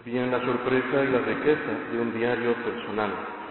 Bien, la sorpresa y la riqueza de un diario personal.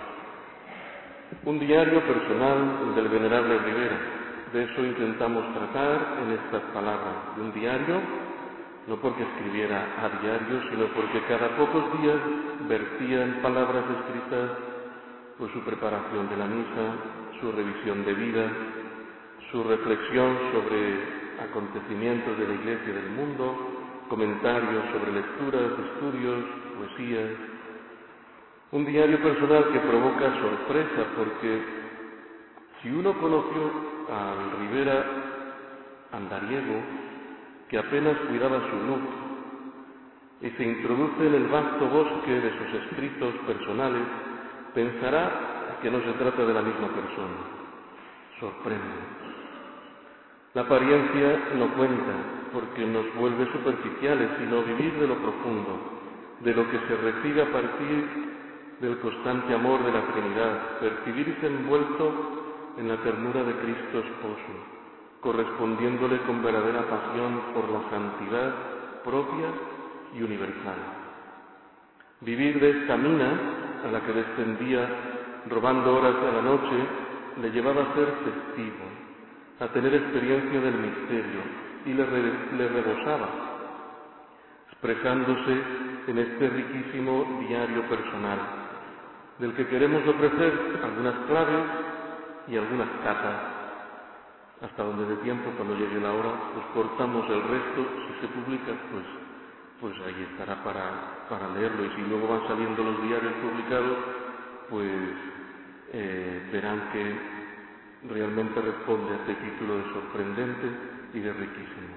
Un diario personal del Venerable Rivera. De eso intentamos tratar en estas palabras. De un diario, no porque escribiera a diario, sino porque cada pocos días vertía en palabras escritas pues su preparación de la misa, su revisión de vida, su reflexión sobre acontecimientos de la Iglesia y del mundo, comentarios sobre lecturas, estudios, poesías. Un diario personal que provoca sorpresa porque si uno conoció al Rivera andariego, que apenas cuidaba su luz y se introduce en el vasto bosque de sus escritos personales, pensará que no se trata de la misma persona. Sorprende. La apariencia no cuenta porque nos vuelve superficiales, sino vivir de lo profundo, de lo que se recibe a partir del constante amor de la Trinidad, percibirse envuelto en la ternura de Cristo Esposo, correspondiéndole con verdadera pasión por la santidad propia y universal. Vivir de esta mina a la que descendía robando horas de la noche le llevaba a ser testigo, a tener experiencia del misterio y le rebosaba, expresándose en este riquísimo diario personal, del que queremos ofrecer algunas claves y algunas catas, hasta donde de tiempo, cuando llegue la hora, pues cortamos el resto. Si se publica, pues ahí estará para leerlo, y si luego van saliendo los diarios publicados, pues verán que realmente responde a este título de sorprendente y de riquísimo.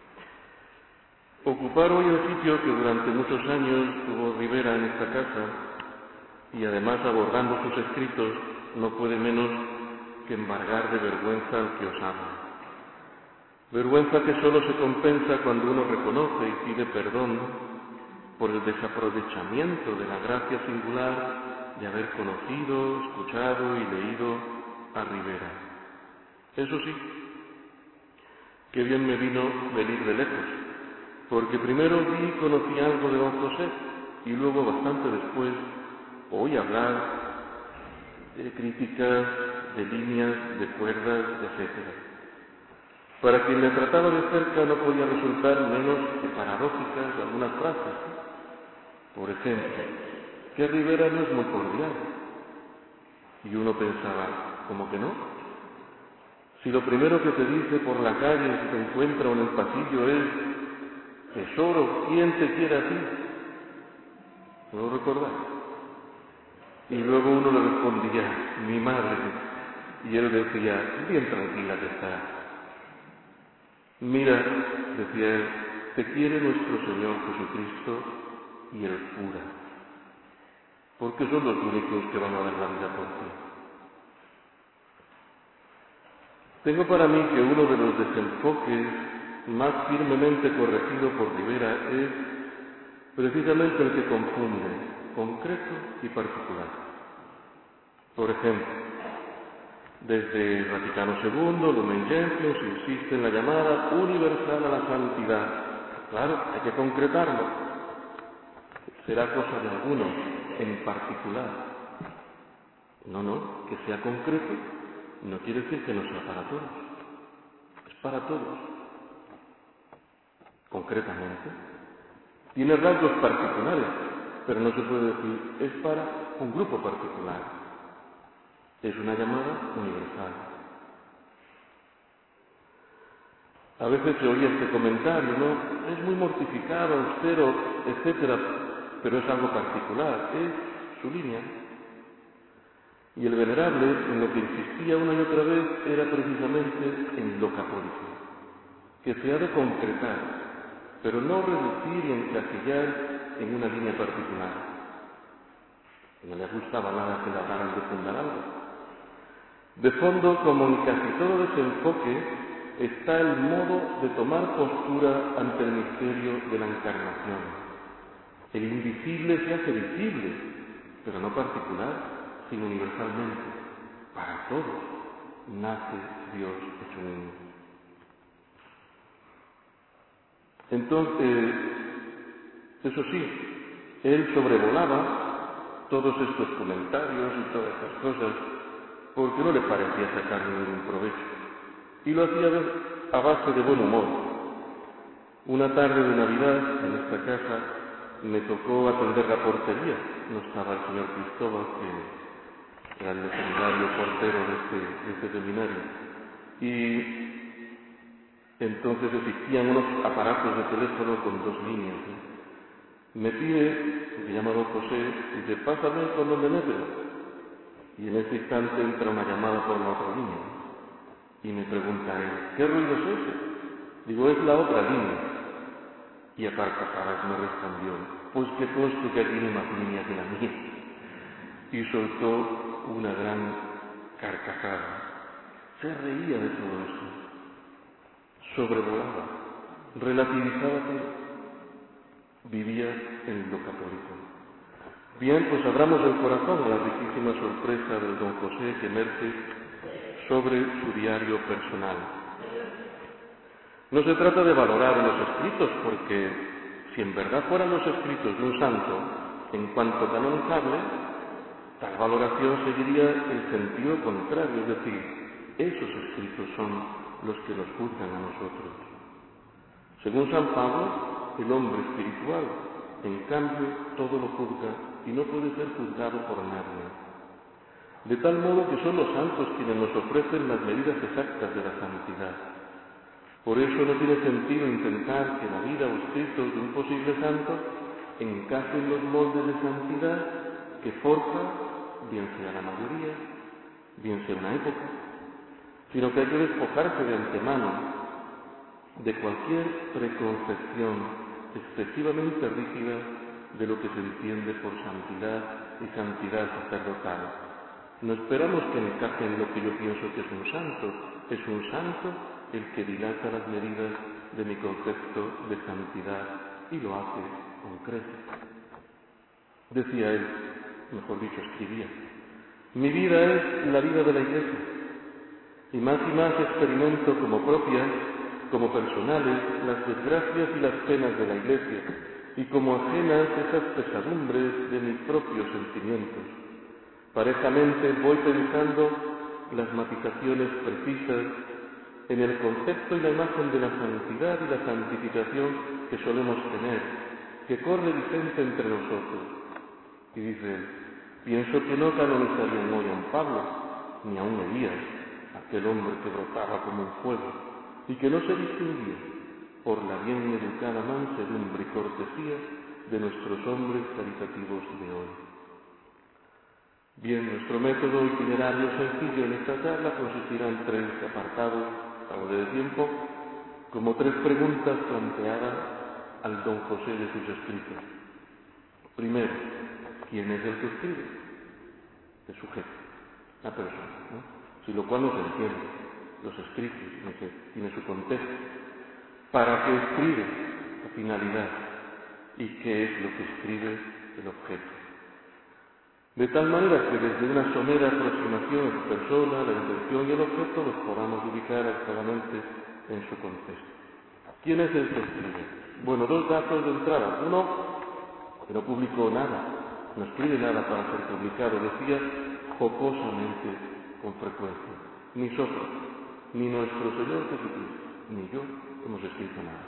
Ocupar hoy el sitio que durante muchos años tuvo Rivera en esta casa, y además abordando sus escritos, no puede menos que embargar de vergüenza al que os habla. Vergüenza que solo se compensa cuando uno reconoce y pide perdón por el desaprovechamiento de la gracia singular de haber conocido, escuchado y leído a Rivera. Eso sí, qué bien me vino venir de lejos, porque primero vi y conocí algo de don José, y luego, bastante después, oí hablar de críticas, de líneas, de cuerdas, etc. Para quien le trataba de cerca no podía resultar menos que paradójicas algunas frases. Por ejemplo, que Rivera no es muy cordial. Y uno pensaba, ¿cómo que no? Si lo primero que te dice por la calle si te encuentra en el pasillo es tesoro, ¿quién te quiere a ti? ¿No lo recordáis? Y luego uno le respondía, mi madre. Y él decía, bien tranquila que está. Mira, decía él, te quiere nuestro Señor Jesucristo y el cura, porque son los únicos que van a dar la vida por ti. Tengo para mí que uno de los desenfoques más firmemente corregido por Rivera es precisamente el que confunde concreto y particular. Por ejemplo, desde el Vaticano II, Lumen Gentium, se insiste en la llamada universal a la santidad. Claro, hay que concretarlo. Será cosa de algunos, en particular. No, que sea concreto no quiere decir que no sea para todos. Es para todos. Concretamente. Tiene rasgos particulares, pero no se puede decir es para un grupo particular. Es una llamada universal. A veces se oye este comentario, ¿no? Es muy mortificado, austero, etcétera, pero es algo particular, es su línea. Y el Venerable, en lo que insistía una y otra vez, era precisamente en lo católico, que se ha de concretar, pero no reducir y encasillar en una línea particular. No le gustaba nada que le hablaran de fundar algo. De fondo, como en casi todo desenfoque, está el modo de tomar postura ante el misterio de la encarnación. El invisible se hace visible, pero no particular, sino universalmente. Para todos nace Dios hecho niño. Entonces, eso sí, Él sobrevolaba todos estos comentarios y todas estas cosas porque no le parecía sacar ningún provecho. Y lo hacía a base de buen humor. Una tarde de Navidad en esta casa me tocó atender la portería. No estaba el señor Cristóbal, que era el seminario portero de este seminario. Y entonces existían unos aparatos de teléfono con 2 líneas. Me pide, se llama don José, y dice, pásame con don Demetrio. Y en ese instante entra una llamada por la otra línea. Y me pregunta él, ¿qué ruido es ese? Digo, es la otra línea. Y a carcajadas me respondió, pues que conste que aquí hay más líneas que la mía. Y soltó una gran carcajada. Se reía de todo eso. Sobrevolaba, relativizaba todo. Vivía en lo católico. Bien, pues abramos el corazón a la riquísima sorpresa del don José que emerge sobre su diario personal. No se trata de valorar los escritos, porque si en verdad fueran los escritos de un santo, en cuanto canonizable, tal valoración seguiría el sentido contrario, es decir, esos escritos son los que nos juzgan a nosotros. Según San Pablo, el hombre espiritual, en cambio, todo lo juzga y no puede ser juzgado por nadie. De tal modo que son los santos quienes nos ofrecen las medidas exactas de la santidad. Por eso no tiene sentido intentar que la vida o escritos de un posible santo encajen los moldes de santidad que forja, bien sea la mayoría, bien sea una época, sino que hay que despojarse de antemano de cualquier preconcepción excesivamente rígida de lo que se entiende por santidad y santidad sacerdotal. No esperamos que encaje en lo que yo pienso que es un santo. Es un santo el que dilata las medidas de mi concepto de santidad y lo hace con creces. Decía él, mejor dicho, escribía, mi vida es la vida de la Iglesia, y más experimento como propias, como personales, las desgracias y las penas de la Iglesia, y como ajenas esas pesadumbres de mis propios sentimientos. Parejamente voy pensando las matizaciones precisas en el concepto y la imagen de la santidad y la santificación que solemos tener, que corre vigente entre nosotros. Y dice él, pienso que no canonizarían hoy a un Pablo, ni a un Elías, aquel hombre que brotaba como un fuego, y que no se distinguía por la bien educada mansedumbre y cortesía de nuestros hombres caritativos de hoy. Bien, nuestro método itinerario sencillo en esta charla consistirá en 3 apartados, algo de tiempo, como 3 preguntas planteadas al don José de sus escritos. Primero, ¿quién es el que escribe? El sujeto, la persona, ¿no? Sin lo cual no se entiende. Los escritos tiene su contexto. ¿Para qué escribe? La finalidad. ¿Y qué es lo que escribe? El objeto. De tal manera que desde una somera aproximación a su persona, la intención y el objeto los podamos ubicar adecuadamente en su contexto. ¿Quién es el que escribe? Bueno, 2 datos de entrada. Uno, que no publicó nada, no escribe nada para ser publicado. Decía jocosamente con frecuencia, ni nosotros, ni nuestro Señor Jesucristo, ni yo hemos escrito nada.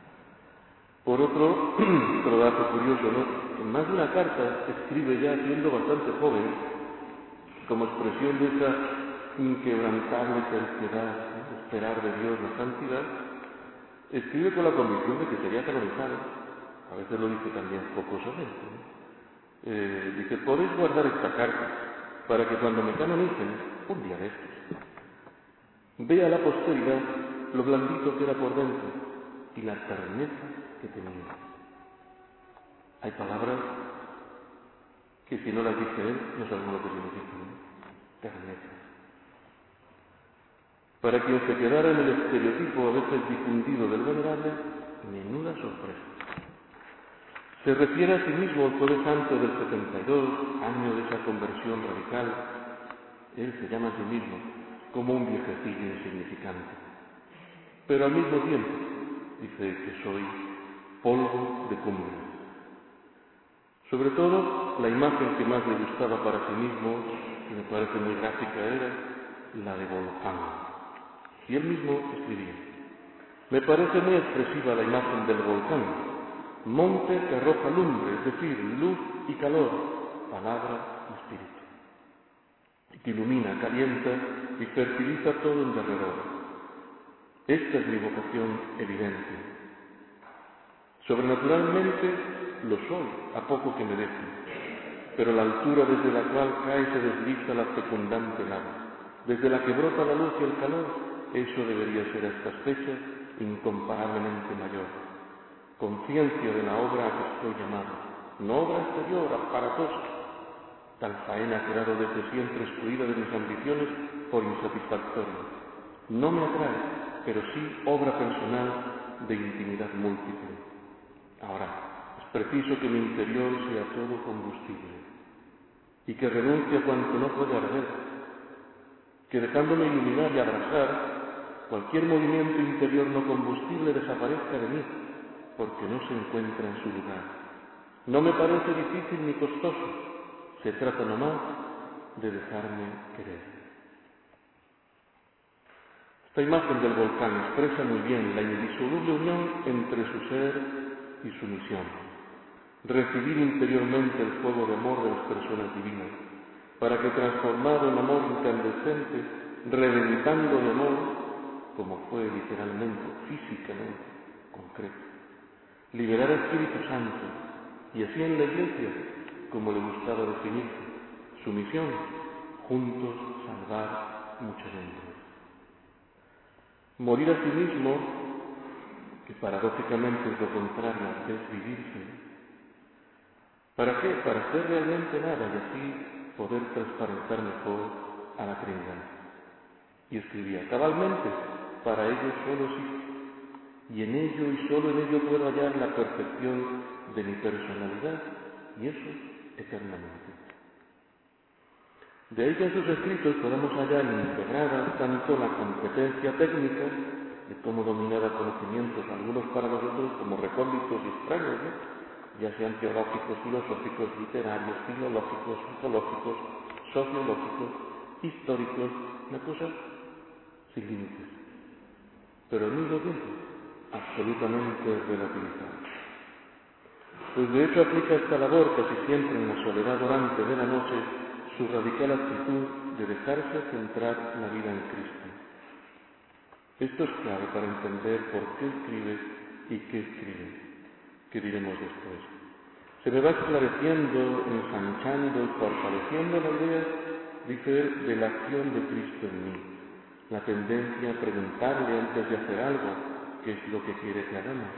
Por otro dato curioso, ¿no? En más de una carta escribe ya siendo bastante joven, como expresión de esa inquebrantable terquedad, ¿no? De esperar de Dios la santidad, escribe con la convicción de que sería canonizado. A veces lo dice también jocosamente, ¿no? Dice, podéis guardar esta carta para que cuando me canonicen, un día de estos, vea la posteridad lo blandito que era por dentro y la terneza que tenía. Hay palabras que si no las dice él, no sabemos lo que significan, ¿no? Terneza. Para quien se quedara en el estereotipo a veces difundido del venerable, menuda sorpresa. Se refiere a sí mismo al Jueves Santo del 72, año de esa conversión radical. Él se llama a sí mismo como un viejecillo insignificante. Pero al mismo tiempo dice que soy polvo de cumbre. Sobre todo, la imagen que más le gustaba para sí mismo, que me parece muy gráfica, era la de volcán. Y él mismo escribía: me parece muy expresiva la imagen del volcán, monte que arroja lumbre, es decir, luz y calor, palabra y espíritu, y que ilumina, calienta y fertiliza todo en derredor. Esta es mi vocación evidente. Sobrenaturalmente lo soy, a poco que me deje, pero la altura desde la cual cae se desliza la fecundante lava, desde la que brota la luz y el calor, eso debería ser a estas fechas incomparablemente mayor. Conciencia de la obra a que estoy llamado, no obra exterior, aparatosa. Tal faena ha quedado desde siempre excluida de mis ambiciones por insatisfactoria. No me atrae, pero sí obra personal de intimidad múltiple. Ahora, es preciso que mi interior sea todo combustible y que renuncie a cuanto no puede arder, que dejándome iluminar y abrasar, cualquier movimiento interior no combustible desaparezca de mí, porque no se encuentra en su lugar. No me parece difícil ni costoso, se trata nomás de dejarme querer. Esta imagen del volcán expresa muy bien la indisoluble unión entre su ser y su misión. Recibir interiormente el fuego de amor de las personas divinas, para que transformado en amor incandescente, reventando de amor, como fue literalmente, físicamente, concreto, liberar al Espíritu Santo, y así en la Iglesia, como le gustaba definirse, su misión, juntos salvar mucha gente. Morir a sí mismo, que paradójicamente es lo contrario a desvivirse. ¿Para qué? Para hacer realmente nada y así poder transparentar mejor a la Trinidad. Y escribía: cabalmente, para ello solo existo, y en ello y solo en ello puedo hallar la perfección de mi personalidad, y eso eternamente. De ahí que en sus escritos podemos hallar integrada tanto la competencia técnica de cómo dominar a conocimientos, algunos para nosotros como recónditos y extraños, ¿no? Ya sean teológicos, filosóficos, literarios, filológicos, psicológicos, sociológicos, históricos, una cosa sin límites, pero al mismo tiempo absolutamente relativizada. Pues de hecho aplica esta labor casi siempre en la soledad orante de la noche, su radical actitud de dejarse centrar la vida en Cristo. Esto es clave para entender por qué escribe y qué escribe, que diremos después. Se me va esclareciendo, ensanchando y fortaleciendo la idea, dice él, de la acción de Cristo en mí, la tendencia a preguntarle antes de hacer algo qué es lo que quiere que hagamos.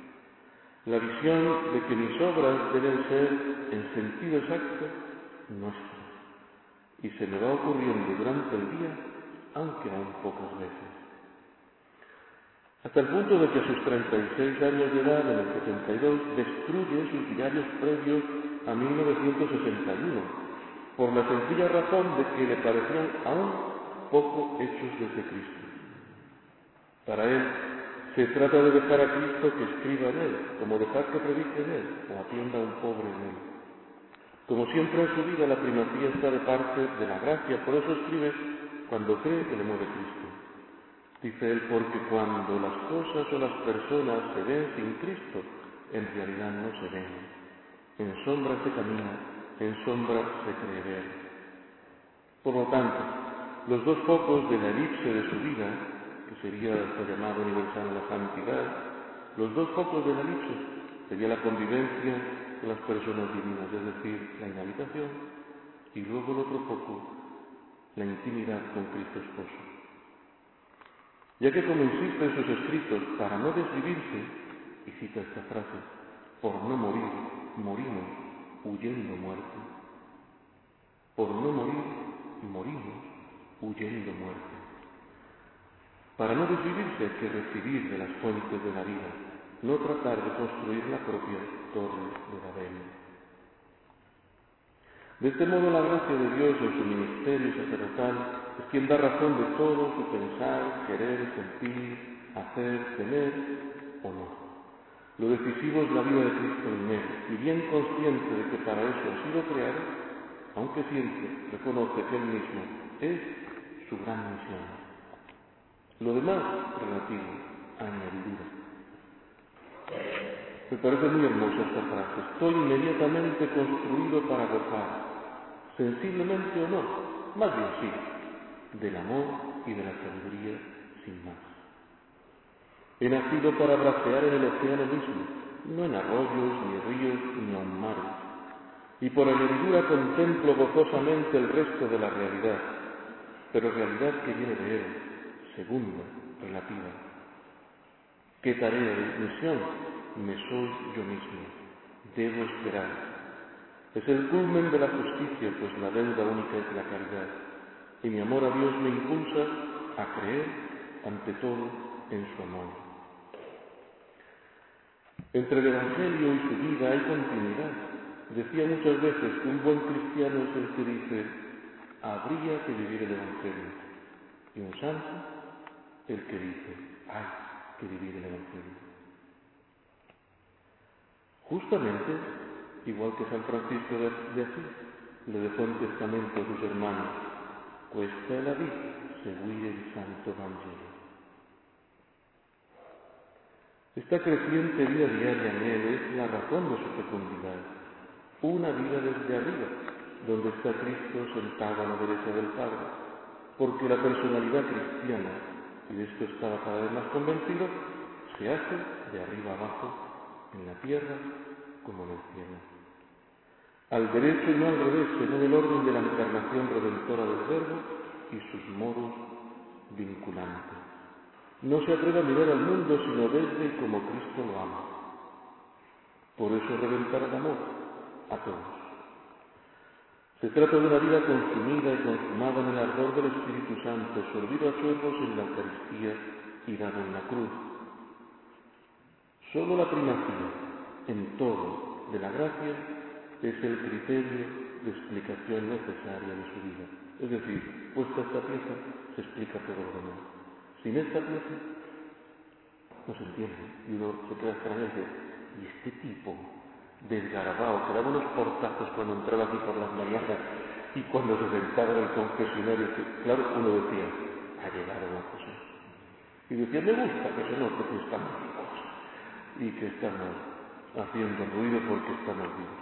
La visión de que mis obras deben ser, en sentido exacto, nuestras. Y se me va ocurriendo durante el día, aunque aún pocas veces. Hasta el punto de que a sus 36 años de edad, en el 72, destruye sus diarios previos a 1961, por la sencilla razón de que le parecían aún poco hechos desde Cristo. Para él, se trata de dejar a Cristo que escriba en él, como dejar que predique en él, o atienda a un pobre en él. Como siempre en su vida, la primacía está de parte de la gracia, por eso escribe cuando cree que le mueve Cristo. Dice él, porque cuando las cosas o las personas se ven sin Cristo, en realidad no se ven. En sombra se camina, en sombra se cree ver. Por lo tanto, los dos focos de la elipse de su vida, que sería esta llamada universal la santidad, los dos focos de la elipse sería la convivencia con las personas divinas, es decir, la inhabitación, y luego el otro foco, la intimidad con Cristo Esposo. Ya que, como insiste en sus escritos, para no desvivirse, y cita esta frase, por no morir, morimos huyendo muerte. Por no morir, morimos huyendo muerte. Para no desvivirse hay que recibir de las fuentes de la vida, no tratar de construir la propia torre de Babel. De este modo, la gracia de Dios en su ministerio sacerdotal es quien da razón de todo su pensar, querer, sentir, hacer, temer o no. Lo decisivo es la vida de Cristo en él, y bien consciente de que para eso ha sido creado, aunque siempre reconoce que él mismo es su gran misión. Lo demás, relativo, añadidura. Me parece muy hermosa esta frase. Estoy inmediatamente construido para gozar, sensiblemente o no, más bien sí, del amor y de la sabiduría sin más. He nacido para bracear en el océano mismo, no en arroyos, ni ríos, ni aun mares. Y por añadidura contemplo gozosamente el resto de la realidad, pero realidad que viene de él, segunda, relativa. ¿Qué tarea de misión? Me soy yo mismo. Debo esperar. Es el culmen de la justicia, pues la deuda única es la caridad. Y mi amor a Dios me impulsa a creer, ante todo, en su amor. Entre el Evangelio y su vida hay continuidad. Decía muchas veces que un buen cristiano es el que dice, habría que vivir el Evangelio. Y un santo, el que dice, hay que vivir el Evangelio. Justamente, igual que San Francisco de Asís, le dejó en testamento a sus hermanos, cuesta la vida seguir el santo Evangelio. Esta creciente vida diaria en él es la razón de su fecundidad, una vida desde arriba, donde está Cristo sentado a la derecha del Padre, porque la personalidad cristiana, y de esto estaba cada vez más convencido, se hace de arriba abajo, en la tierra como en el cielo. Al derecho y no al revés, según el orden de la encarnación redentora del Verbo y sus modos vinculantes. No se atreve a mirar al mundo sino desde y como Cristo lo ama. Por eso reventar el amor a todos. Se trata de una vida consumida y consumada en el ardor del Espíritu Santo, sorbido a chorros en la Eucaristía y dado en la cruz. Solo la primacía, en todo, de la gracia es el criterio de explicación necesaria de su vida. Es decir, puesta esta pieza, se explica todo lo demás. Sin esta pieza, no se entiende. Y uno se queda extrañado y dice, ¿y este tipo desgarabado, que daba unos portazos cuando entraba aquí por las mañanas y cuando se sentaba en el confesionario, que claro, uno decía, ha llegado una cosa. Y decía, me gusta que se note que estamos vivos y que estamos haciendo ruido porque estamos vivos.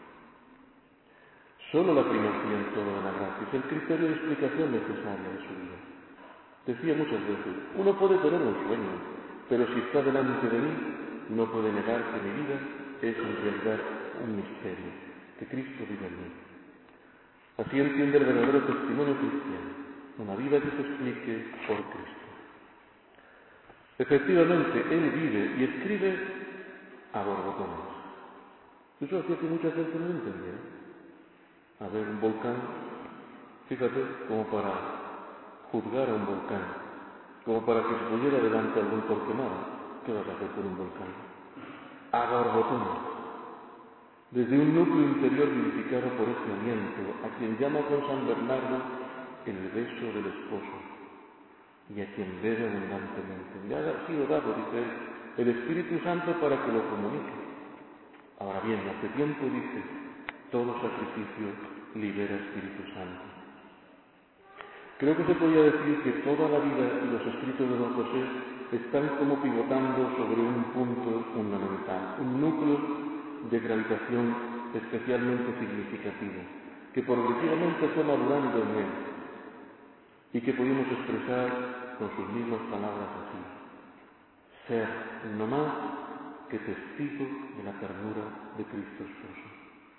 Solo la primacía en todo de la gracia es el criterio de explicación necesaria de su vida. Decía muchas veces, uno puede tener un sueño, pero si está delante de mí, no puede negar que mi vida es en realidad un misterio, que Cristo vive en mí. Así entiende el verdadero testimonio cristiano, una vida que se explique por Cristo. Efectivamente, Él vive y escribe a borbotones. Eso hacía que mucha gente no lo entendiera. A ver, un volcán, fíjate, como para juzgar a un volcán, como para que se pudiera delante algún torquemada. ¿Qué vas a hacer con un volcán? A borbotones. Desde un núcleo interior vivificado por ese aliento, a quien llama con San Bernardo el beso del esposo, y a quien bebe abundantemente. Le ha sido dado, dice él, el Espíritu Santo para que lo comunique. Ahora bien, hace tiempo dice, todo sacrificio libera Espíritu Santo. Creo que se podría decir que toda la vida y los escritos de don José están como pivotando sobre un punto fundamental, un núcleo de gravitación especialmente significativo, que progresivamente fue madurando en él y que podemos expresar con sus mismas palabras así: ser no más que testigo de la ternura de Cristo Esposo.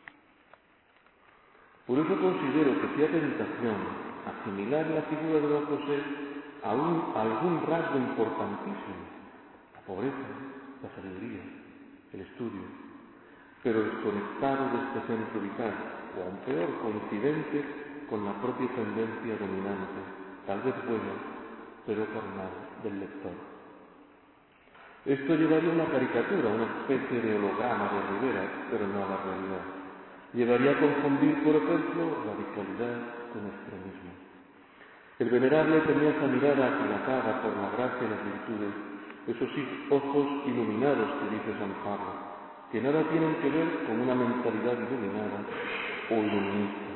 Por eso considero que sea tentación asimilar la figura de don José a algún rasgo importantísimo, la pobreza, la sabiduría, el estudio, pero desconectado de este centro vital, o aún peor, coincidente con la propia tendencia dominante, tal vez buena, pero carnal, del lector. Esto llevaría a una caricatura, una especie de holograma de Rivera, pero no a la realidad. Llevaría a confundir, por ejemplo, radicalidad con extremismo. El venerable tenía esa mirada aquilatada por la gracia y las virtudes Esos sí, ojos iluminados que dice San Pablo, que nada tienen que ver con una mentalidad iluminada o iluminista.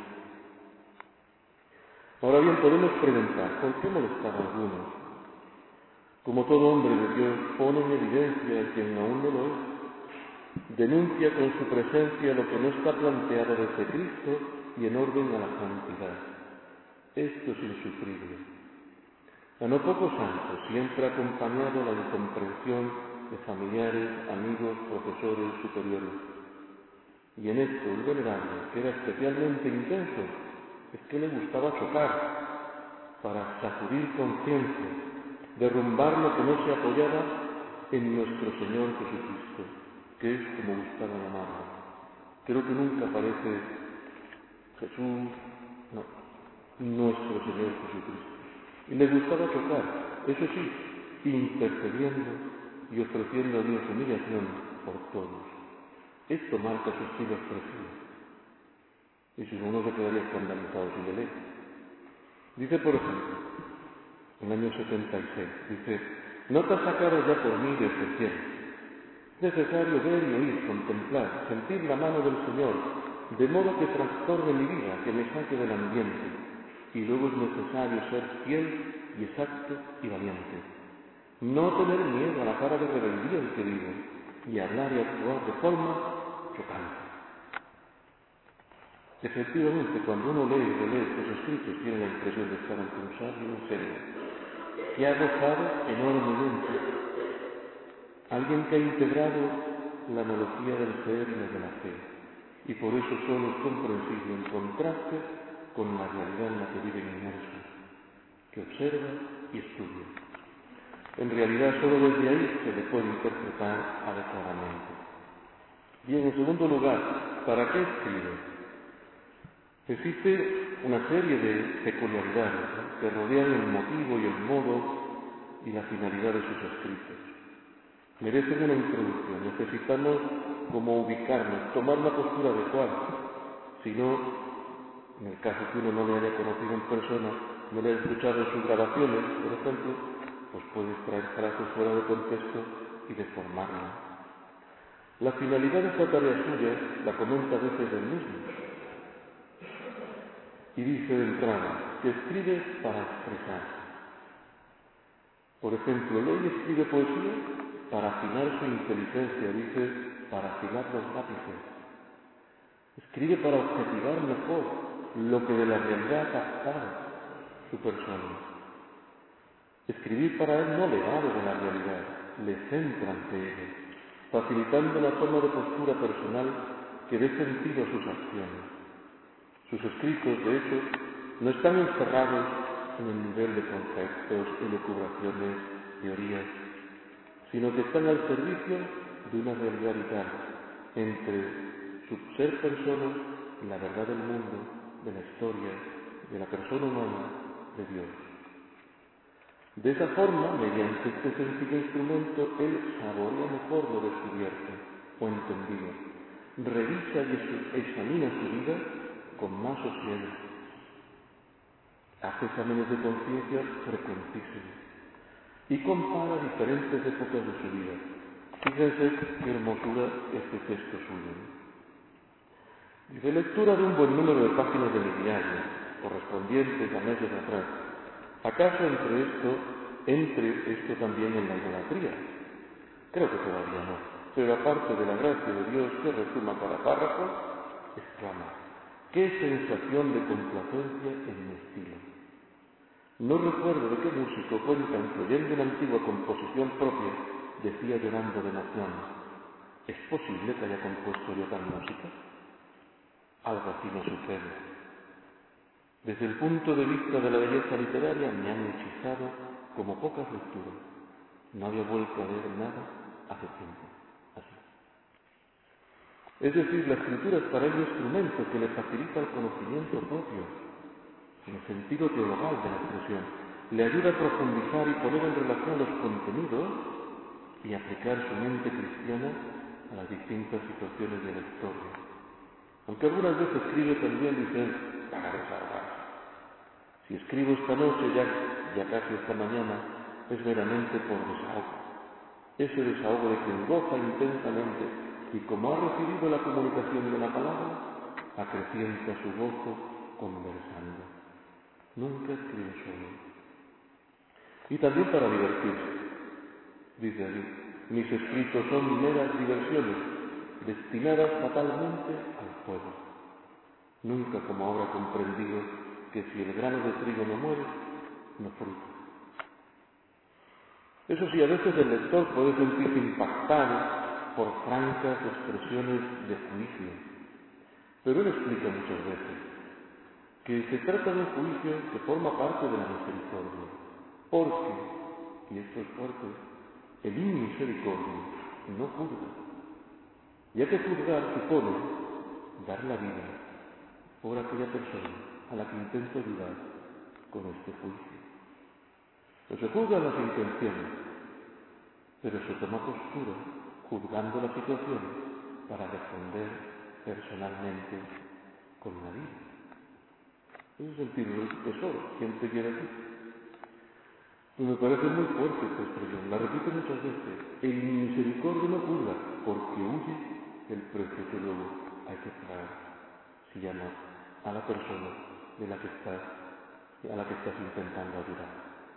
Ahora bien, podemos preguntar, ¿por qué molestar a algunos? Como todo hombre de Dios, pone en evidencia a quien aún no lo es, denuncia con su presencia lo que no está planteado desde Cristo y en orden a la santidad. Esto es insufrible. A no pocos santos siempre ha acompañado la incomprensión de familiares, amigos, profesores, superiores. Y en esto el venerable, que era especialmente intenso, es que le gustaba chocar para sacudir conciencia, derrumbar lo que no se apoyaba en nuestro Señor Jesucristo, que es como gustaba llamarlo. Creo que nunca aparece Jesús, no, nuestro Señor Jesucristo. Y le gustaba chocar, eso sí, intercediendo y ofreciendo a Dios humillación por todos. Esto marca su estilo expresivo. Y si no, uno se quedaría escandalizado si le lee. Dice, por ejemplo, en el año 76, dice, no te has sacado ya por mí desde el cielo. Es necesario ver y oír, contemplar, sentir la mano del Señor, de modo que trastorne mi vida, que me saque del ambiente. Y luego es necesario ser fiel y exacto y valiente. No tener miedo a la cara de rebeldía en que vivo y hablar y actuar de forma chocante. Efectivamente, cuando uno lee y relee estos escritos, tiene la impresión de estar ante un sabio en serio, que ha gozado enormemente. Alguien que ha integrado la analogía del ser y la de la fe, y por eso solo es comprensible en contraste con la realidad en la que viven inmersos, que observa y estudia. En realidad, solo desde ahí se le puede interpretar adecuadamente. Bien, en segundo lugar, ¿para qué escribe? Existe una serie de peculiaridades, ¿no?, que rodean el motivo y el modo y la finalidad de sus escritos. Merecen una introducción. Necesitamos como ubicarnos, tomar una postura adecuada. Si no, en el caso que uno no le haya conocido en persona, no le haya escuchado en sus grabaciones, por ejemplo, pues puede extraer frases fuera de contexto y deformarla. La finalidad de esta tarea suya la comenta a veces él mismo. Y dice de entrada que escribe para expresarse. Por ejemplo, lee y escribe poesía para afinar su inteligencia, dice, para afinar los lápices. Escribe para objetivar mejor lo que de la realidad ha captado su persona. Escribir para él no le vale de la realidad, le centra ante ella, facilitando una forma de postura personal que dé sentido a sus acciones. Sus escritos, de hecho, no están encerrados en el nivel de conceptos, elucubraciones, teorías, sino que están al servicio de una realidad vital entre su ser persona y la verdad del mundo, de la historia, de la persona humana, de Dios. De esa forma, mediante este sencillo instrumento, él saborea mejor lo descubierto o entendido, revisa y examina su vida con más sosiego. Hace exámenes de conciencia frecuentísimos y compara diferentes épocas de su vida. Fíjense qué hermosura este texto suyo. Dice, lectura de un buen número de páginas de mi diario, correspondientes a meses atrás. ¿Acaso entre esto también en la idolatría? Creo que todavía no. Pero aparte de la gracia de Dios que resuma cada párrafo, exclama, ¡qué sensación de complacencia en mi estilo! No recuerdo de qué músico cuentan que oyendo una antigua composición propia decía llorando de emoción, ¿es posible que haya compuesto yo tal música? Algo así me sucede. Desde el punto de vista de la belleza literaria me han hechizado como pocas lecturas. No había vuelto a leer nada hace tiempo. Así. Es decir, la escritura es para él un instrumento que le facilita el conocimiento propio, en el sentido teologal de la expresión. Le ayuda a profundizar y poner en relación los contenidos y aplicar su mente cristiana a las distintas situaciones de la historia. Aunque algunas veces escribe también, dice, para desahogarse. Si escribo esta noche, ya casi esta mañana, es meramente por desahogo. ese desahogo de quien goza intensamente y como ha recibido la comunicación de la palabra, acrecienta su gozo conversando. Nunca escribe solo. Y también para divertirse. Dice allí, mis escritos son meras diversiones, destinadas fatalmente al fuego. Nunca como ahora he comprendido que si el grano de trigo no muere, no fruta. Eso sí, a veces el lector puede sentirse impactado por francas expresiones de juicio, pero él explica muchas veces que se trata de un juicio que forma parte de la misericordia, porque, y esto es fuerte, el inmisericordio no juzga, ya que juzgar supone dar la vida por aquella persona a la que intento ayudar con este juicio. No se juzgan las intenciones, pero se toma postura juzgando la situación para responder personalmente con la vida. Ese es el sentido del tesoro. ¿Quién te quiere aquí? Y me parece muy fuerte esta expresión. La repito muchas veces. El misericordio no juzga, porque huye el precio que luego hay que pagar si llamas a la persona a la que estás intentando ayudar.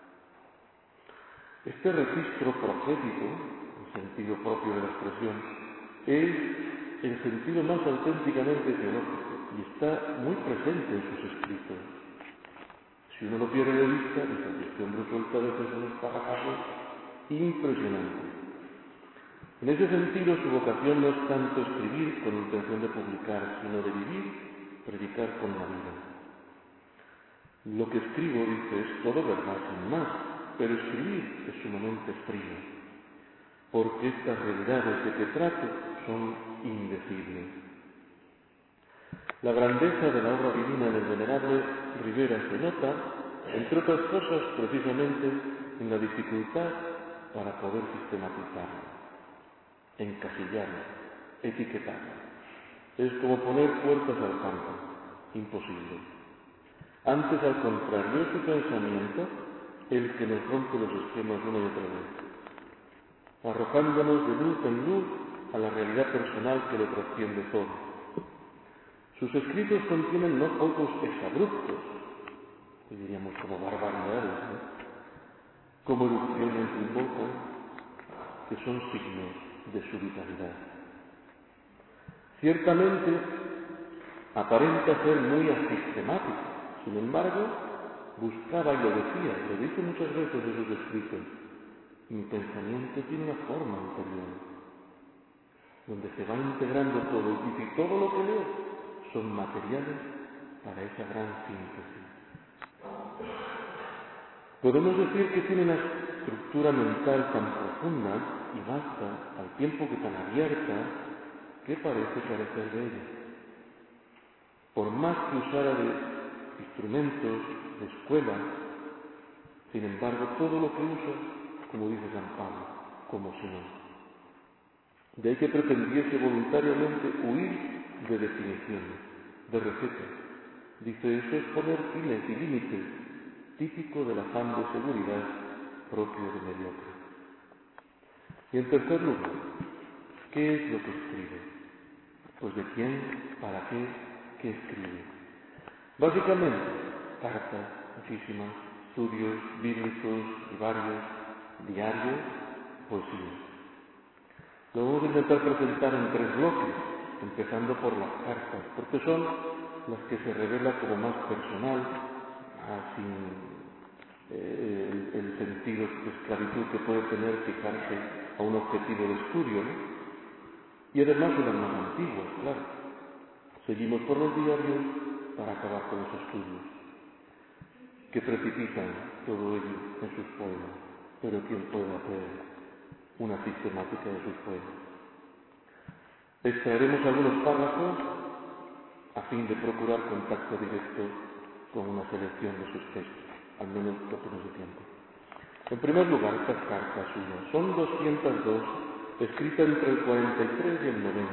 Este registro profético, el sentido propio de la expresión, es el sentido más auténticamente teológico y está muy presente en sus escritos. Si uno lo pierde de vista, esa cuestión resuelta a veces unos párrafos impresionantes. En ese sentido, su vocación no es tanto escribir con intención de publicar, sino de vivir, predicar con la vida. Lo que escribo, dice, es todo verdad, sin más, pero escribir es sumamente frío, porque estas realidades de que trato son indecibles. La grandeza de la obra divina del venerable Rivera se nota, entre otras cosas, precisamente en la dificultad para poder sistematizarla, encasillarla, etiquetarla. Es como poner puertas al campo, imposible. Antes, al contrario, es su pensamiento el que nos rompe los esquemas una y otra vez, arrojándonos de luz en luz a la realidad personal que lo trasciende todo. Sus escritos contienen no pocos exabruptos, que diríamos como barbaridades, ¿no? Como erupciones de un volcán, que son signos de su vitalidad. Ciertamente, aparenta ser muy asistemático, sin embargo, buscaba y lo decía, lo dice muchas veces en sus escritos, mi pensamiento tiene una forma interior, donde se va integrando todo, y si todo lo que leo son materiales para esa gran síntesis. Podemos decir que tiene una estructura mental tan profunda y vasta, al tiempo que tan abierta, que parece carecer de ella. Por más que usara de instrumentos, de escuela, sin embargo, todo lo que usa, como dice San Pablo, como si no. De ahí que pretendiese voluntariamente huir de definiciones, de recetas. Dice, eso es poner fines y límites, típico del afán de seguridad propio de mediocre. Y en tercer lugar, ¿qué es lo que escribe? Pues de quién, para qué escribe. Básicamente, cartas, muchísimas, estudios bíblicos y varios, diarios, poesía. Lo vamos a intentar presentar en tres bloques, empezando por las cartas, porque son las que se revela como más personal, sin el sentido de esclavitud que puede tener fijarse a un objetivo de estudio, ¿no? Y además son las más antiguas, claro. Seguimos por los diarios para acabar con los estudios, que precipitan todo ello en sus poemas, pero ¿quién puede hacer una sistemática de sus poemas? Extraeremos algunos párrafos a fin de procurar contacto directo con una selección de sus textos, al menos lo que nos dé tiempo. En primer lugar, estas cartas suyas son 202, escritas entre el 43 y el 90,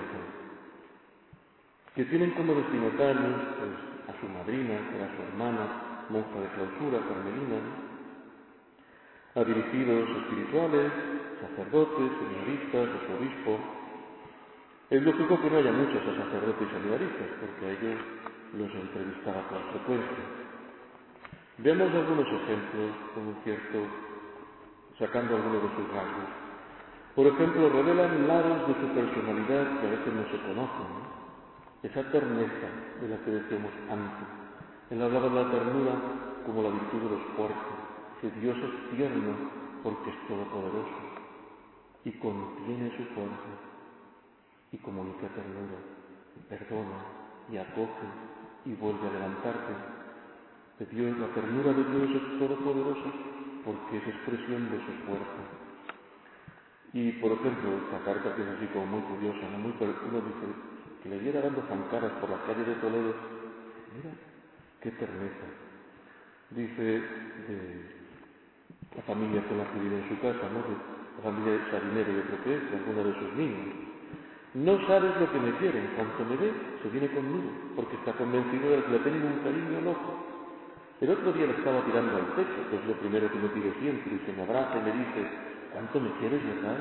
que tienen como destinatarios pues, a su madrina, que era su hermana, monja de clausura, carmelina, a dirigidos espirituales, sacerdotes, seminaristas, obispo. Es lógico que no haya muchos a sacerdotes y seminaristas, porque a ellos los entrevistaba con frecuencia. Veamos algunos ejemplos sacando algunos de sus rasgos. Por ejemplo, revelan lados de su personalidad que a veces no se conocen, ¿no? Esa terneza de la que decíamos antes. Él hablaba de la ternura como la virtud de los fuertes, que Dios es tierno porque es todopoderoso y contiene su fuerza y comunica ternura, y perdona y acoge y vuelve a levantarte. De Dios, la ternura de Dios es todopoderosa porque es expresión de su fuerza. Y, por ejemplo, esta carta que es así como muy curiosa, ¿no? Uno dice que le viera dando zancadas por la calle de Toledo. Mira, qué terneza. Dice de la familia con la que vive en su casa, ¿no? De la familia de Sarinero, yo creo que es, de alguna de sus niños. No sabes lo que me quiere, en cuanto me ve, se viene conmigo, porque está convencido de que le tengo un cariño loco. El otro día le estaba tirando al pecho, que es lo primero que me pide siempre, y se me abraza y me dice, ¿cuánto me quieres, verdad?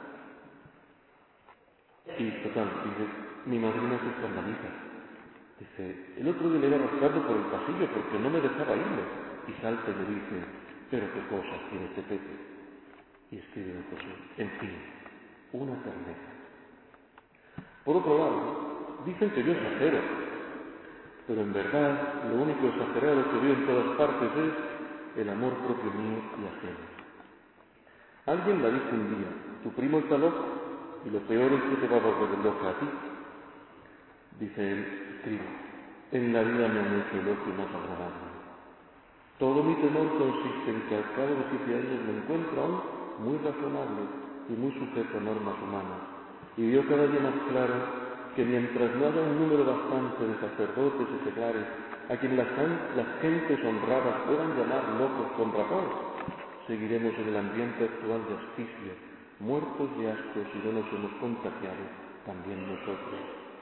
Y total, dice, mi madrina se escandaliza. Dice, el otro día le iba rascando por el pasillo porque no me dejaba irme. Y salta y me dice, pero qué cosas tiene este Pepe. Y escribe José, en fin, una terneza. Por otro lado, dicen que yo exagero, pero en verdad lo único exagerado que veo en todas partes es el amor propio mío y ajeno. Alguien la dice un día, tu primo está loco y lo peor es que te va a volver loca a ti. Dice él, escribe, en la vida me han hecho el ocio más agradable. Todo mi temor consiste en que al cabo de 7 años me encuentro aún muy razonable y muy sujeto a normas humanas. Y veo cada día más claro que mientras no haya un número bastante de sacerdotes y seglares a quien las gentes honradas puedan llamar locos con razón, seguiremos en el ambiente actual de asfixia, muertos de asco si no nos hemos contagiado también nosotros.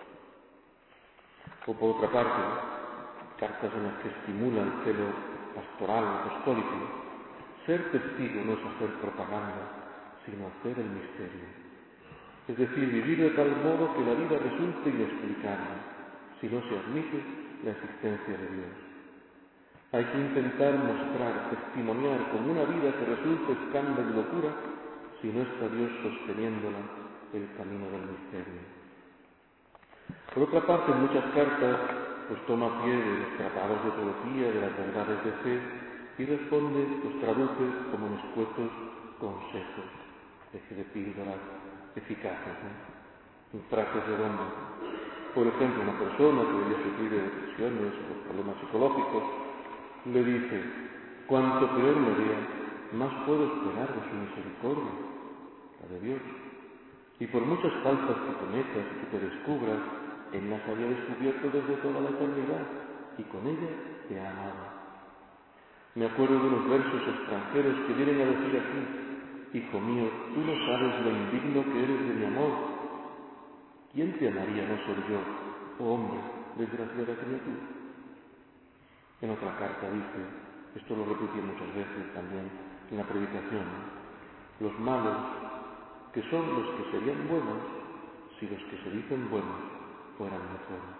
O por otra parte, cartas en las que estimula el celo pastoral, apostólico. Ser testigo no es hacer propaganda, sino hacer el misterio. Es decir, vivir de tal modo que la vida resulte inexplicable, si no se admite la existencia de Dios. Hay que intentar mostrar, testimoniar con una vida que resulte escándalo y locura, si no está Dios sosteniéndola el camino del misterio. Por otra parte, en muchas cartas, pues toma pie de los tratados de teología, de las verdades de fe, y responde, los traduce como en escuetos consejos, especie de píldoras eficaces, ¿no? En frases redondas. Por ejemplo, una persona que había sufrido depresiones o problemas psicológicos, le dice, cuanto peor me vea, más puedo esperar de su misericordia, la de Dios. Y por muchas faltas que cometas y que te descubras, Él las había descubierto desde toda la eternidad y con ella te ha amado. Me acuerdo de unos versos extranjeros que vienen a decir así, hijo mío, tú no sabes lo indigno que eres de mi amor. ¿Quién te amaría no ser yo, oh hombre, desgraciada criatura? En otra carta dice, esto lo repetí muchas veces también en la predicación, los malos, que son los que serían buenos, si los que se dicen buenos fueran mejores.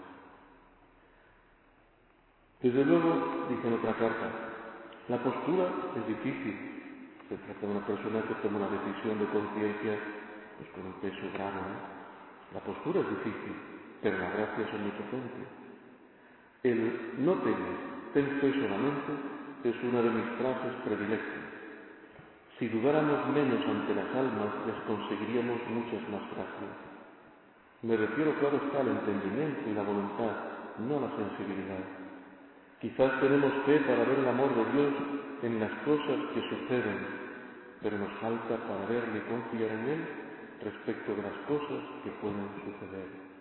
Desde luego, dice en otra carta, la postura es difícil. Se trata de una persona que toma una decisión de conciencia pues con un peso grave, ¿no? La postura es difícil, pero la gracia es omnipotente. El no temer, ten fe solamente, es una de mis frases predilectas. Si dudáramos menos ante las almas, les conseguiríamos muchas más gracias. Me refiero, claro está, al entendimiento y la voluntad, no a la sensibilidad. Quizás tenemos fe para ver el amor de Dios en las cosas que suceden, pero nos falta para verle y confiar en Él respecto de las cosas que pueden suceder.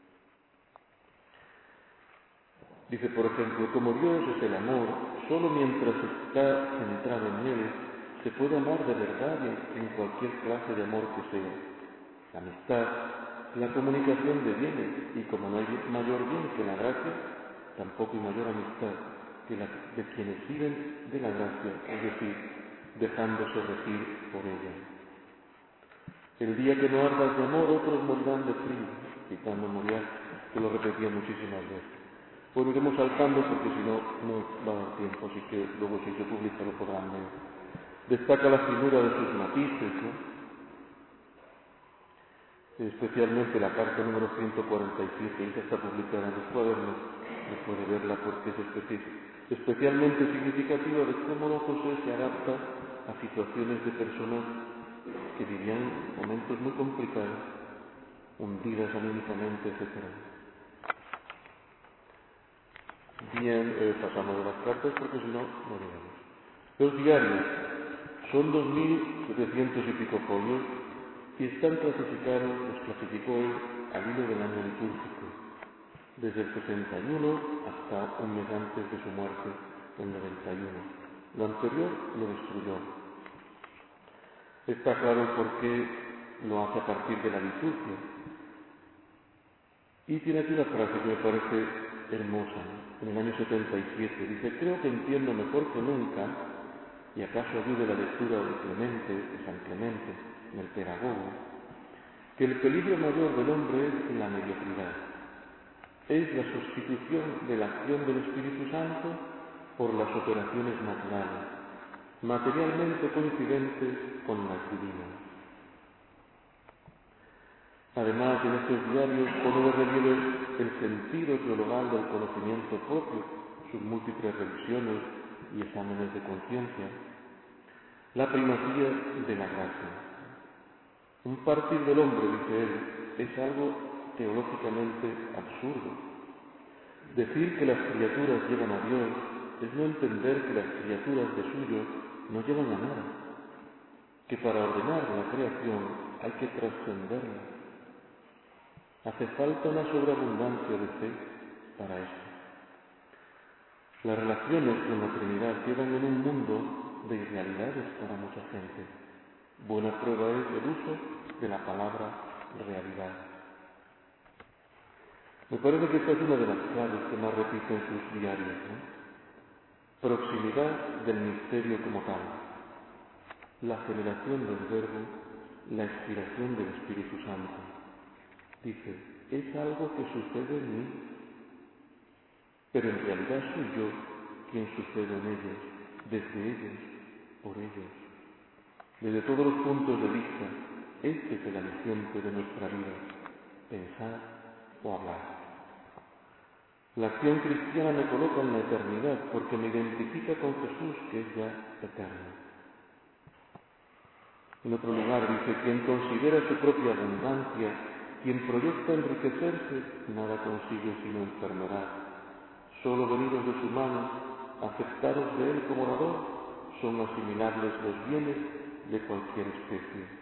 Dice, por ejemplo, como Dios es el amor, solo mientras está centrado en Él se puede amar de verdad en cualquier clase de amor que sea. La amistad, la comunicación de bienes, y como no hay mayor bien que la gracia, tampoco hay mayor amistad que la de quienes viven de la gracia, es decir, dejándose regir por ella. El día que no ardas de amor, otros morirán de frío, citando Moriarty, que lo repetía muchísimas veces. Bueno, iremos saltando porque si no, no va a dar tiempo, así que luego si se publica lo podrán leer. Destaca la finura de sus matices, ¿no? Especialmente la carta número 147, esa está publicada en los cuadernos, no puede verla porque es especialmente significativa de cómo don José se adapta a situaciones de personas que vivían momentos muy complicados, hundidas anímicamente, etc. Bien, pasamos de las cartas porque si no, no llegamos. Los diarios son 2.700 y pico folios y están clasificados, los clasificó él al hilo del año litúrgico, desde el 61 hasta un mes antes de su muerte, el 91. Lo anterior lo destruyó. Está claro el por qué lo hace a partir de la liturgia. Y tiene aquí una frase que me parece hermosa, en el año 77. Dice: creo que entiendo mejor que nunca, y acaso ayude la lectura de Clemente, de San Clemente, en el Pedagogo, que el peligro mayor del hombre es la mediocridad. Es la sustitución de la acción del Espíritu Santo por las operaciones naturales, materialmente coincidentes con las divinas. Además, en estos diarios pone de relieve el sentido teologal del conocimiento propio, sus múltiples revisiones y exámenes de conciencia, la primacía de la gracia. Un partir del hombre, dice él, es algo teológicamente absurdo. Decir que las criaturas llegan a Dios es no entender que las criaturas de suyo no llegan a nada, que para ordenar la creación hay que trascenderla. Hace falta una sobreabundancia de fe para esto. Las relaciones con la Trinidad quedan en un mundo de irrealidades para mucha gente. Buena prueba es el uso de la palabra realidad. Me parece que esta es una de las claves que más repite en sus diarios, ¿no? Proximidad del misterio como tal, la generación del Verbo, la inspiración del Espíritu Santo. Dice: es algo que sucede en mí, pero en realidad soy yo quien sucede en ellos, desde ellos, por ellos. Desde todos los puntos de vista, este es el aliciente de nuestra vida, pensar o hablar. La acción cristiana me coloca en la eternidad porque me identifica con Jesús, que es ya eterno. En otro lugar dice: quien considera su propia abundancia, quien proyecta enriquecerse, nada consigue sino enfermedad. Solo venidos de su mano, aceptados de él como dador, son asimilables los bienes de cualquier especie.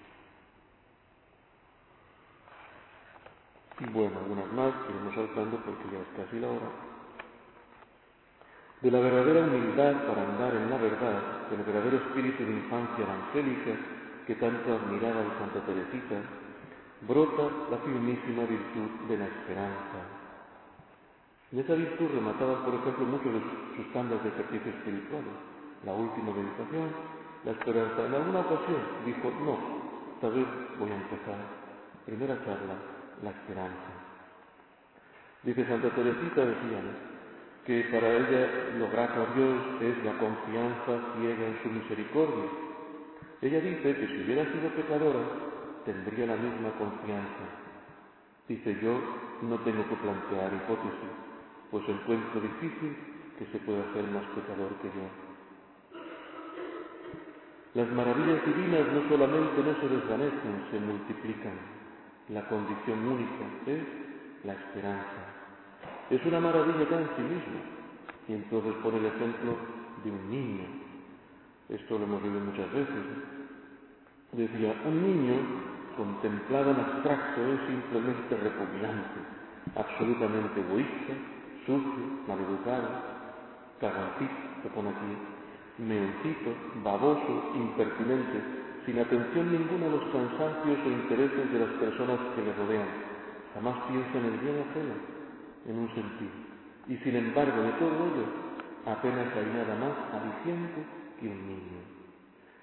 Y bueno, algunas más, que iremos saltando porque ya es casi la hora. De la verdadera humildad para andar en la verdad, del verdadero espíritu de infancia evangélica que tanto admiraba de Santa Teresita, brota la firmísima virtud de la esperanza. En esa virtud remataban, por ejemplo, muchos de sus tandas de ejercicio espiritual. La última meditación, la esperanza. En alguna ocasión dijo: no, esta vez voy a empezar. Primera charla, la esperanza. Dice Santa Teresita, decía, que para ella lo grato a Dios es la confianza ciega en su misericordia. Ella dice que si hubiera sido pecadora, tendría la misma confianza. Dice: yo no tengo que plantear hipótesis, pues encuentro difícil que se pueda ser más pecador que yo. Las maravillas divinas no solamente no se desvanecen, se multiplican. La condición única es la esperanza. Es una maravilla ya en sí misma. Y entonces pone el ejemplo de un niño. Esto lo hemos leído muchas veces. Decía: un niño contemplado en abstracto es simplemente repugnante, absolutamente egoísta, sucio, maleducado, cagancito, que pone aquí, meoncito, baboso, impertinente, sin atención ninguna a los cansancios o intereses de las personas que le rodean. Jamás piensa en el bien ajeno, en un sentido. Y sin embargo, de todo ello, apenas hay nada más aliciente que un niño.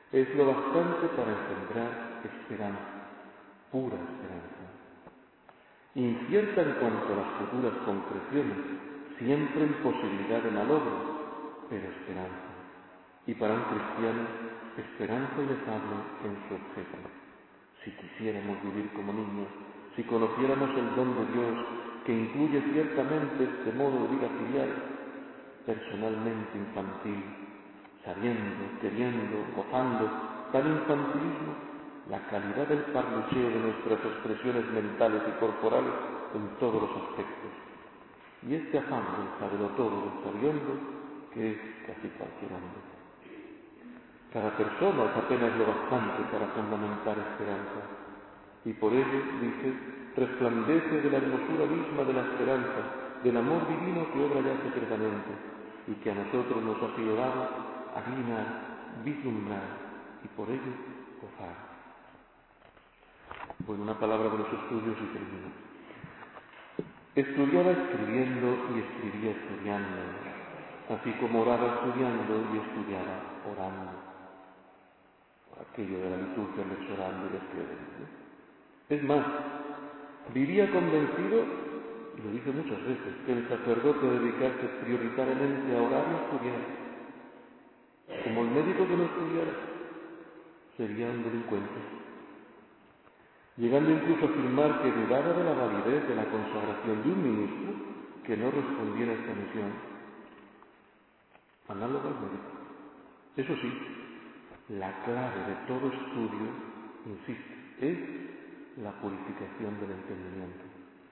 Es lo bastante para engendrar esperanza, pura esperanza. Incierta en cuanto a las futuras concreciones, siempre en posibilidad de malogro, pero esperanza. Y para un cristiano, esperanza inefable en su objeto. Si quisiéramos vivir como niños, si conociéramos el don de Dios que incluye ciertamente este modo de vida filial, personalmente infantil, sabiendo, queriendo, gozando, tal infantilismo, la calidad del parlucheo de nuestras expresiones mentales y corporales en todos los aspectos. Y este afán del saberlo todo, del sabiendo, que es casi cualquier hombre. Cada persona es apenas lo bastante para fundamentar esperanza, y por ello, dice, resplandece de la hermosura misma de la esperanza, del amor divino que obra ya secretamente, y que a nosotros nos ha sido dado adivinar, vislumbrar, y por ello gozar. Bueno, una palabra de los estudios y termino. Estudiaba escribiendo y escribía estudiando, así como oraba estudiando y estudiaba orando. Aquello de la liturgia, el orando y el escribiendo. Es más, vivía convencido, y lo dice muchas veces, que el sacerdote dedicarse prioritariamente a orar y a estudiar, como el médico que no estudiara, sería un delincuente. Llegando incluso a afirmar que dudaba de la validez de la consagración de un ministro que no respondiera a esta misión, análogo al médico. Eso sí, la clave de todo estudio, insisto, es la purificación del entendimiento.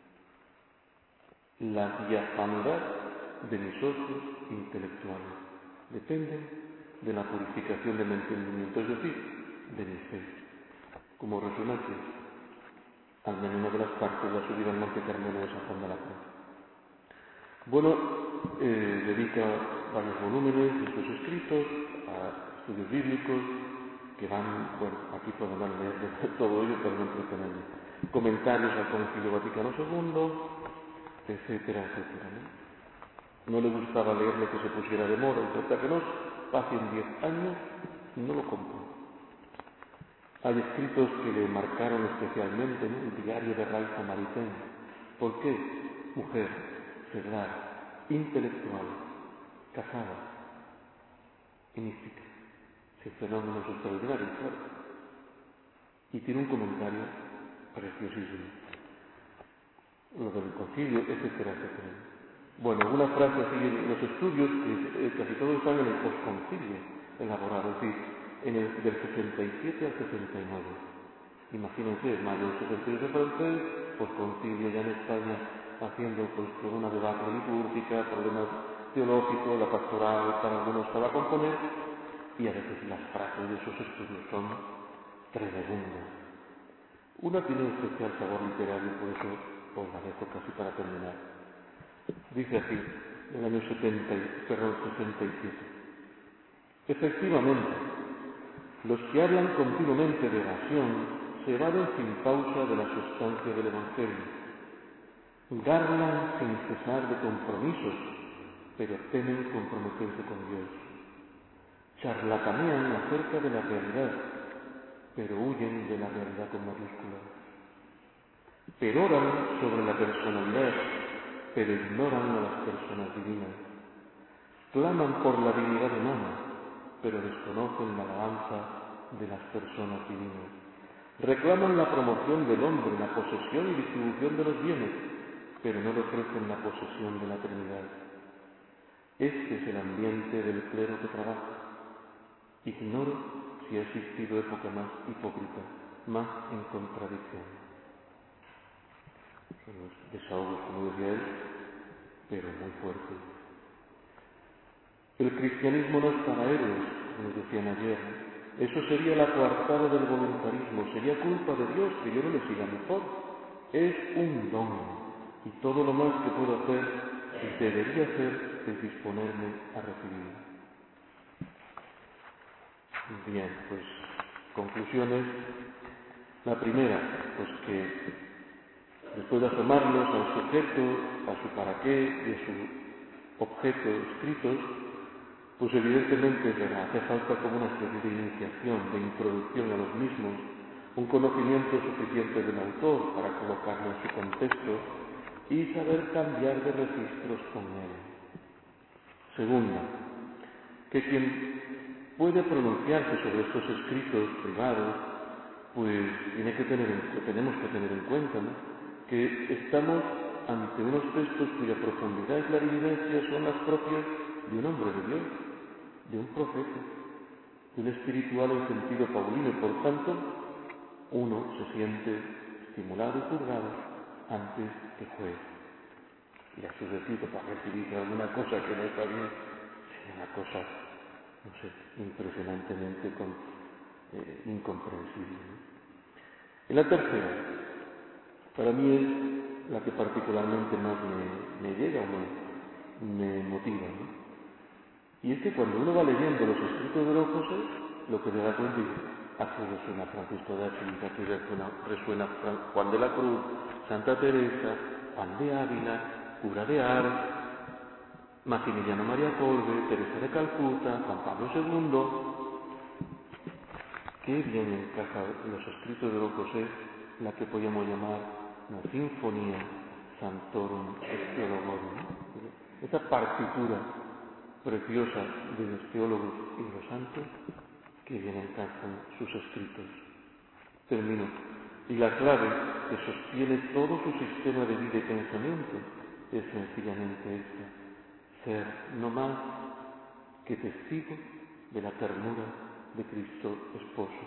La diafanidad de mis ojos intelectuales depende de la purificación del entendimiento, es decir, de mi fe. Como resuena aquí, al menos una de las partes de la subida al Monte Carmelo de San Juan de la Cruz. Bueno, dedica varios volúmenes de sus escritos a estudios bíblicos que van, bueno, aquí podemos leer todo ello, pero no entretenerme. Comentarios al Concilio Vaticano II, etcétera, etcétera, ¿no? No le gustaba leer lo que se pusiera de moda, y hasta que no pasen 10 años, no lo compró. Hay escritos que le marcaron especialmente, ¿no? El diario de Ray Samaritain. ¿Por qué? Mujer, seglar, intelectual, casada y mística. Sin fenómenos extraordinarios, claro. Y tiene un comentario preciosísimo. Lo del concilio, etcétera, etcétera. Bueno, alguna frase así en los estudios, que casi todos están en el postconcilio elaborado, es decir, del 67 al 69. Imagínense, mayo del 68 francés, postconcilio ya en España, haciendo pues toda una debacle litúrgica, problemas teológicos, la pastoral para algunos para componer, y a veces las frases de esos estudios son tremendas. Una tiene un especial sabor literario, por eso os la dejo casi para terminar. Dice así, en el año 67. Efectivamente, los que hablan continuamente de evasión se evaden sin pausa de la sustancia del Evangelio. Garlan sin cesar de compromisos, pero temen comprometerse con Dios. Charlatanean acerca de la realidad, pero huyen de la realidad con mayúsculas. Peroran sobre la personalidad, pero ignoran a las personas divinas. Claman por la dignidad humana, pero desconocen la alabanza de las personas divinas. Reclaman la promoción del hombre, la posesión y distribución de los bienes, pero no le ofrecen la posesión de la Trinidad. Este es el ambiente del clero que trabaja. Ignoro si ha existido época más hipócrita, más en contradicción. Son los desahogos, como decía él, pero muy fuertes. El cristianismo no es para héroes, nos decían ayer. Eso sería la coartada del voluntarismo, sería culpa de Dios que yo no le siga mejor. Es un don, y todo lo más que puedo hacer y debería hacer es disponerme a recibirlo. Bien, pues conclusiones. La primera, pues que después de asomarnos al sujeto, a su para qué y a su objeto escritos, Pues evidentemente hace falta como una especie de iniciación, de introducción a los mismos, un conocimiento suficiente del autor para colocarlo en su contexto y saber cambiar de registros con él. Segunda, que quien puede pronunciarse sobre estos escritos privados, pues tenemos que tener en cuenta, ¿no?, que estamos ante unos textos cuya profundidad y clarividencia son las propias de un hombre de Dios, de un profeta, de un espiritual en sentido paulino, y por tanto uno se siente estimulado y juzgado antes que juez. Y a su decir, para ver si dice alguna cosa que no está bien, es una cosa, no sé, impresionantemente incomprensible, ¿no? Y la tercera, para mí es la que particularmente más me llega o me motiva, ¿no? Y es que cuando uno va leyendo los escritos de don José, lo que le da cuenta es, aquí resuena Francisco de Asís, aquí resuena Juan de la Cruz, Santa Teresa, Juan de Ávila, cura de Ars, Maximiliano María Kolbe, Teresa de Calcuta, Juan Pablo II. Qué bien encaja en los escritos de don José la que podríamos llamar una Sinfonía Sanctorum Theologorum, ¿no? Esa partitura preciosa de los teólogos y de los santos que bien encajan sus escritos. Termino. Y la clave que sostiene todo su sistema de vida y pensamiento es sencillamente esta: ser no más que testigo de la ternura de Cristo Esposo.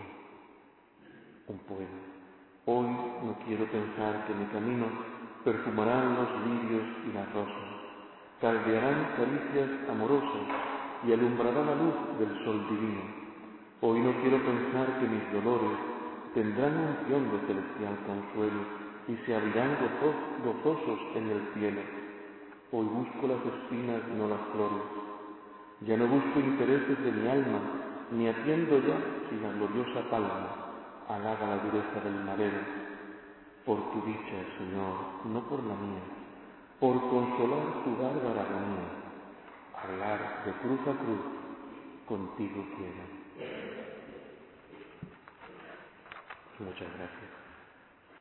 Un poema. Hoy no quiero pensar que mi camino perfumarán los lirios y las rosas, caldearán caricias amorosas y alumbrará la luz del sol divino. Hoy no quiero pensar que mis dolores tendrán unción de celestial consuelo y se abrirán gozosos en el cielo. Hoy busco las espinas, no las flores. Ya no busco intereses de mi alma, ni atiendo ya si la gloriosa palma halaga la dureza del madero. Por tu dicha, Señor, no por la mía, por consolar tu bárbara agonía, hablar de cruz a cruz, contigo quiero. Muchas gracias.